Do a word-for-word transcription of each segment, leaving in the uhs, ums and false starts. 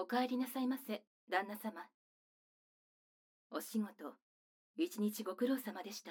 お帰りなさいませ、旦那様。お仕事、一日ご苦労様でした。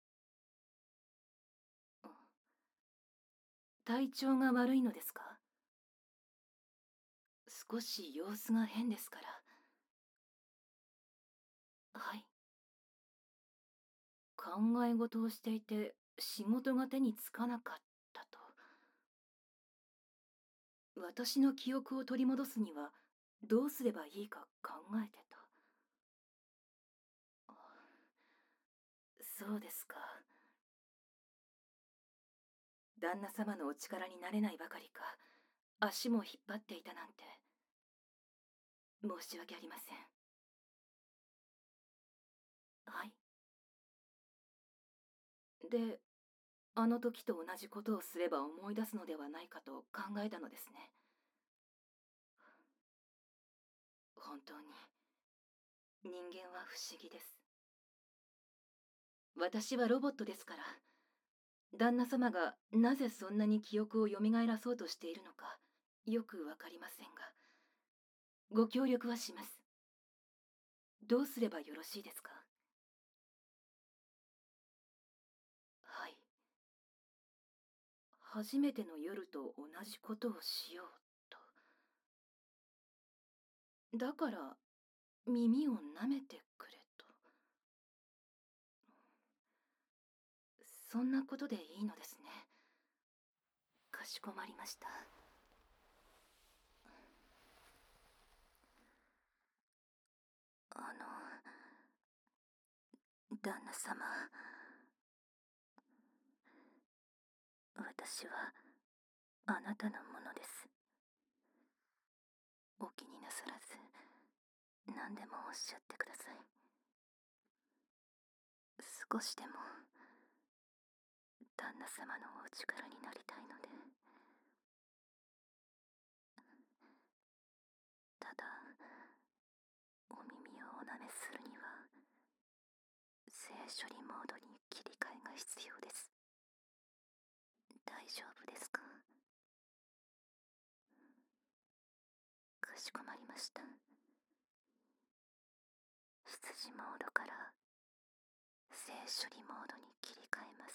体調が悪いのですか？少し様子が変ですから。はい。考え事をしていて仕事が手につかなかったと。私の記憶を取り戻すにはどうすればいいか考えてた。そうですか。旦那様のお力になれないばかりか、足も引っ張っていたなんて。申し訳ありません。はい。で、あの時と同じことをすれば思い出すのではないかと考えたのですね。本当に人間は不思議です。私はロボットですから、旦那様がなぜそんなに記憶を蘇らそうとしているのかよくわかりませんが、ご協力はします。どうすればよろしいですか？はい。初めての夜と同じことをしようと。だから耳を舐めてくれと。そんなことでいいのですね。かしこまりました。あの、旦那様、私はあなたのものです。お気になさらず何でもおっしゃってください。少しでも旦那様のお力になりたいので。ただ、お耳をお舐めするには性処理モードに切り替えが必要です。大丈夫ですか？かしこまりました。羊モードから性処理モードに切り替えます。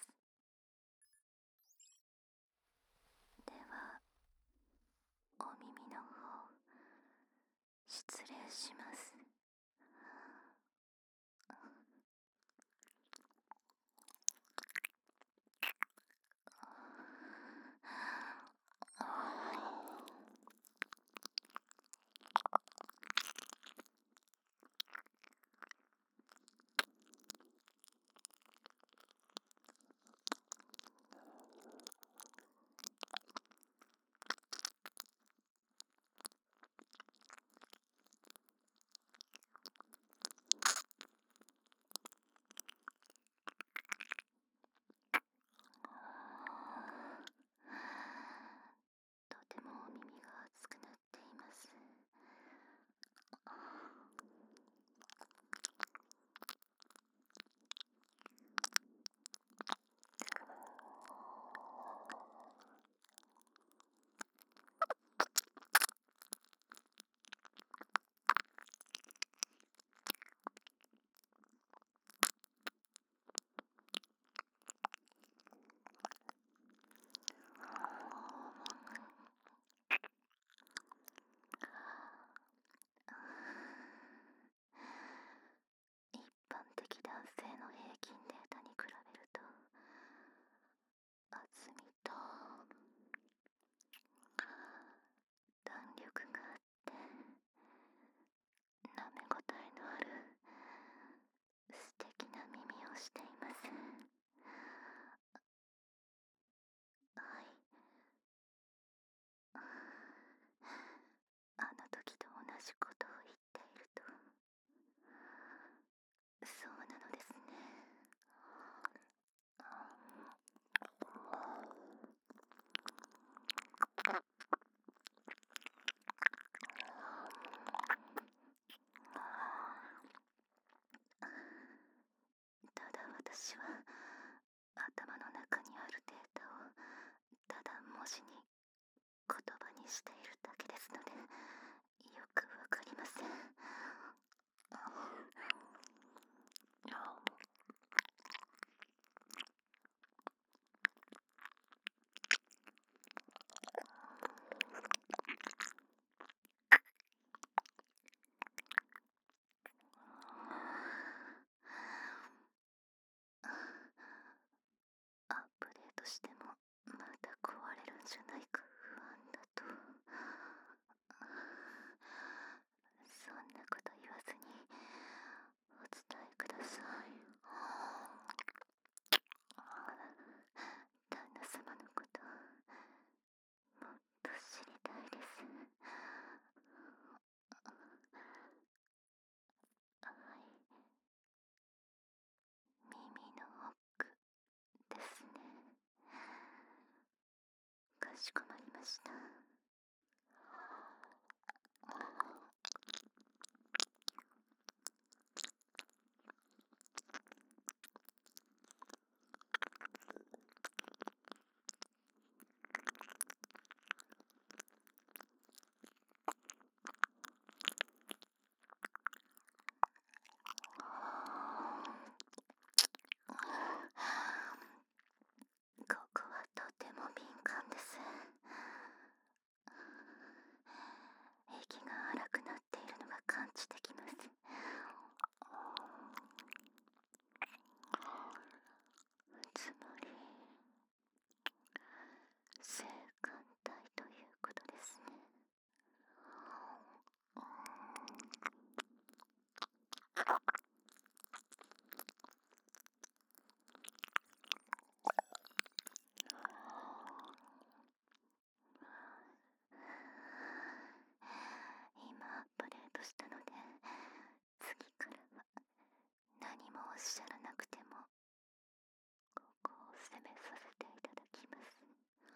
では、お耳の方失礼します。とてもお耳が熱くなっています。一般的男性の平均データに比べると厚みと弾力があって舐め応えのある素敵な耳をしています。はい。あの時と同じことを言っていると。そうなのですね。ただ私は頭の中にあるデータをただ文字に言葉にしているだけですので、よくわかりません。アップデートしてもまた壊れるんじゃないか不安だと。そんなこと言わずにお伝えください。旦那様のこともっと知りたいです。はい、耳の奥ですね。かしこまりました。ここはとても敏感です。息が荒くなっているのが感じできます。つまり性感帯ということですね。今アップデートしたので、次からは何もおっしゃらなくてもここを攻めさせていただきます。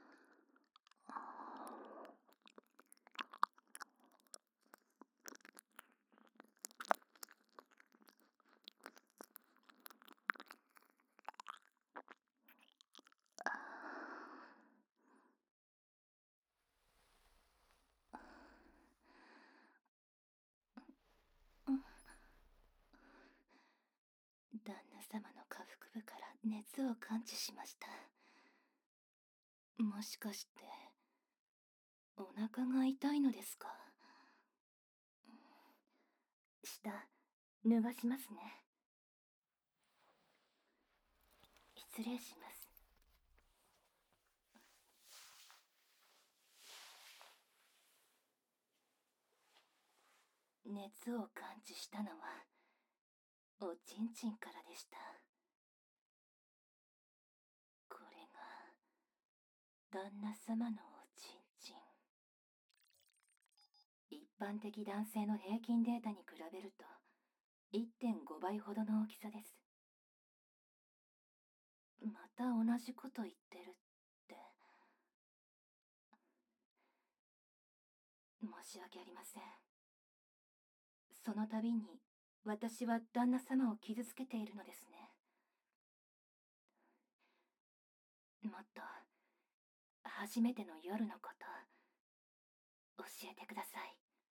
旦那様の下腹部から熱を感知しました。もしかしてお腹が痛いのですか？下脱がしますね。失礼します。熱を感知したのはおちんちんからでした。これが旦那様のおちんちん。一般的男性の平均データに比べると いってんご 倍ほどの大きさです。また同じこと言ってるって。申し訳ありません。その度に私は旦那様を傷つけているのですね。もっと初めての夜のこと教えてください。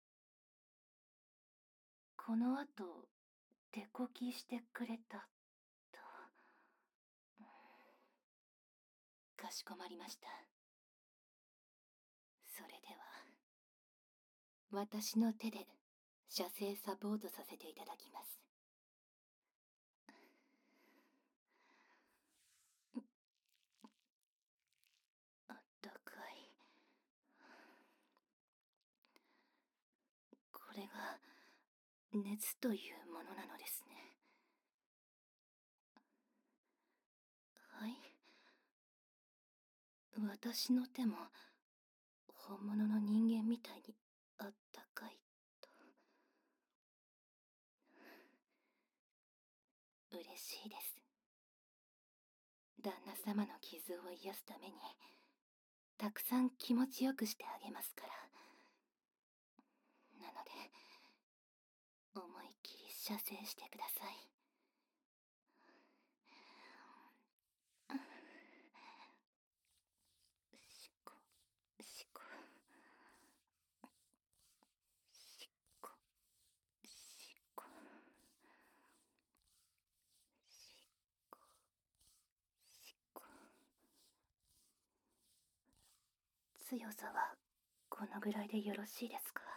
この後手こきしてくれたと。かしこまりました。それでは私の手で射精サポートさせていただきます。あったかい。これが熱というものなのですね。はい。私の手も本物の人間みたいにあったかいと。嬉しいです。旦那様の傷を癒すためにたくさん気持ちよくしてあげますから。なので思いっきり射精してください。しこしこし強さはこのぐらいでよろしいですか？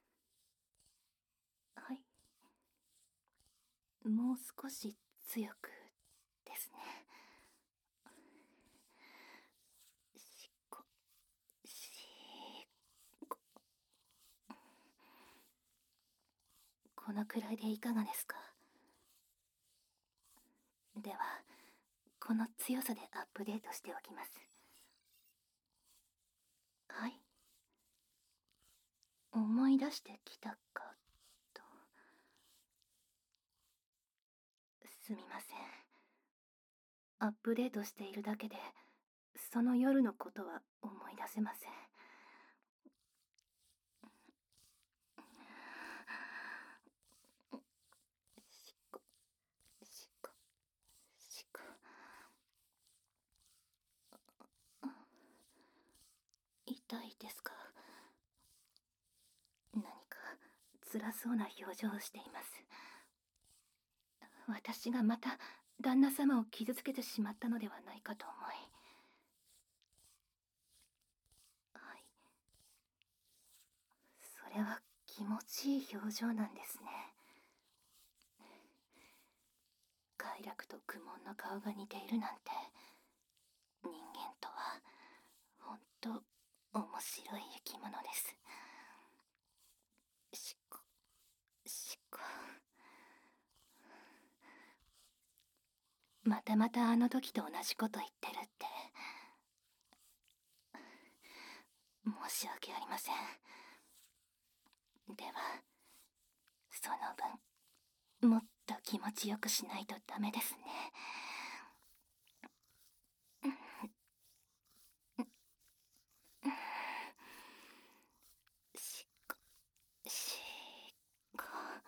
はい。もう少し強くですね。しっこ、しっこ。このくらいでいかがですか？では、この強さでアップデートしておきます。はい。思い出してきたかと。すみません。アップデートしているだけで、その夜のことは思い出せません。しっこ、しっこ、しっこ。痛いですか？何か辛そうな表情をしています。私がまた旦那様を傷つけてしまったのではないかと思い。はい。それは気持ちいい表情なんですね。快楽と苦悶の顔が似ているなんて、人間とはほんと面白い生き物です。しっこ、しっこ。またまたあの時と同じこと言ってるって。申し訳ありません。では、その分、もっと気持ちよくしないとダメですね。しっこ、しっこ。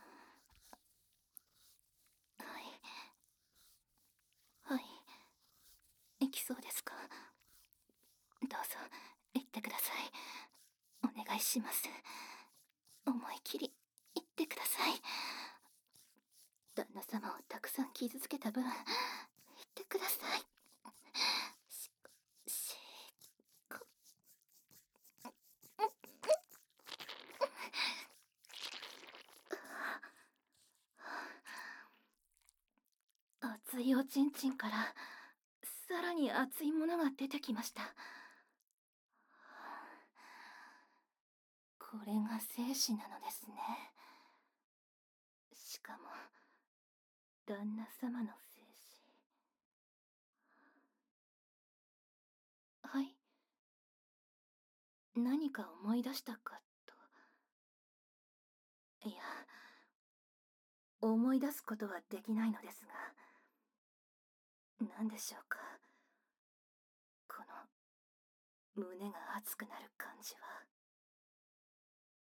はい。はい。行きそうですか？どうぞ、行ってください。お願いします。思い切り、行ってください。旦那様をたくさん傷つけた分、言ってください。しっこ、しっこ。熱いおちんちんから、さらに熱いものが出てきました。これが精子なのですね。しかも、旦那様の精子。はい。何か思い出したかと。いや、思い出すことはできないのですが、何でしょうか。この胸が熱くなる感じは。